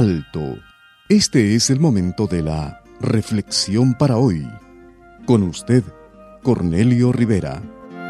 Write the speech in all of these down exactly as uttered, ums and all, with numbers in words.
Alto. Este es el momento de la reflexión para hoy. Con usted, Cornelio Rivera.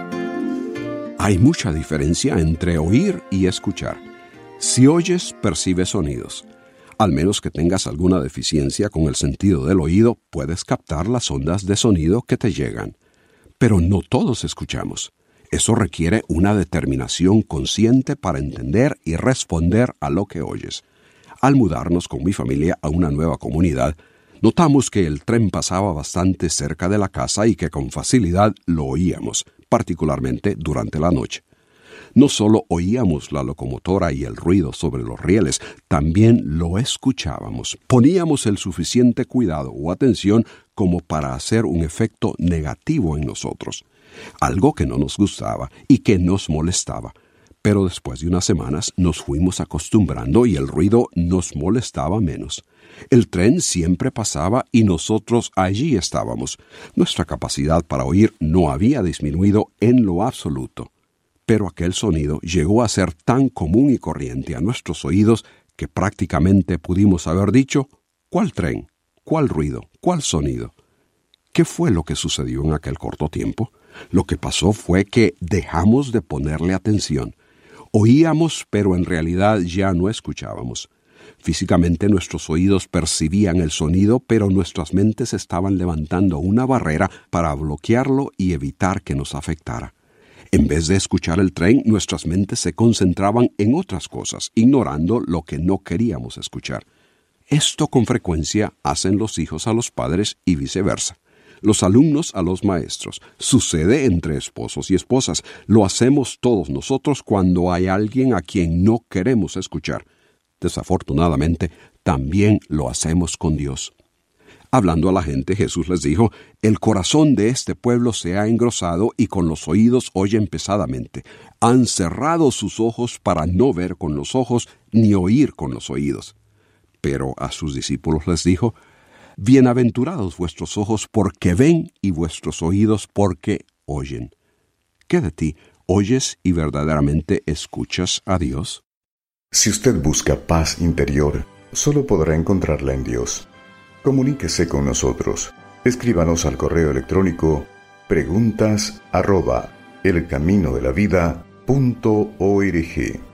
Hay mucha diferencia entre oír y escuchar. Si oyes, percibes sonidos. Al menos que tengas alguna deficiencia con el sentido del oído, puedes captar las ondas de sonido que te llegan. Pero no todos escuchamos. Eso requiere una determinación consciente para entender y responder a lo que oyes. Al mudarnos con mi familia a una nueva comunidad, notamos que el tren pasaba bastante cerca de la casa y que con facilidad lo oíamos, particularmente durante la noche. No solo oíamos la locomotora y el ruido sobre los rieles, también lo escuchábamos. Poníamos el suficiente cuidado o atención como para hacer un efecto negativo en nosotros, algo que no nos gustaba y que nos molestaba. Pero después de unas semanas nos fuimos acostumbrando y el ruido nos molestaba menos. El tren siempre pasaba y nosotros allí estábamos. Nuestra capacidad para oír no había disminuido en lo absoluto. Pero aquel sonido llegó a ser tan común y corriente a nuestros oídos que prácticamente pudimos haber dicho, ¿cuál tren? ¿Cuál ruido? ¿Cuál sonido? ¿Qué fue lo que sucedió en aquel corto tiempo? Lo que pasó fue que dejamos de ponerle atención. Oíamos, pero en realidad ya no escuchábamos. Físicamente nuestros oídos percibían el sonido, pero nuestras mentes estaban levantando una barrera para bloquearlo y evitar que nos afectara. En vez de escuchar el tren, nuestras mentes se concentraban en otras cosas, ignorando lo que no queríamos escuchar. Esto con frecuencia hacen los hijos a los padres y viceversa. Los alumnos a los maestros. Sucede entre esposos y esposas. Lo hacemos todos nosotros cuando hay alguien a quien no queremos escuchar. Desafortunadamente, también lo hacemos con Dios. Hablando a la gente, Jesús les dijo, «El corazón de este pueblo se ha engrosado y con los oídos oyen pesadamente. Han cerrado sus ojos para no ver con los ojos ni oír con los oídos». Pero a sus discípulos les dijo, «Bienaventurados vuestros ojos porque ven y vuestros oídos porque oyen». ¿Qué de ti? ¿Oyes y verdaderamente escuchas a Dios? Si usted busca paz interior, solo podrá encontrarla en Dios. Comuníquese con nosotros. Escríbanos al correo electrónico preguntas arroba elcaminodelavida punto org.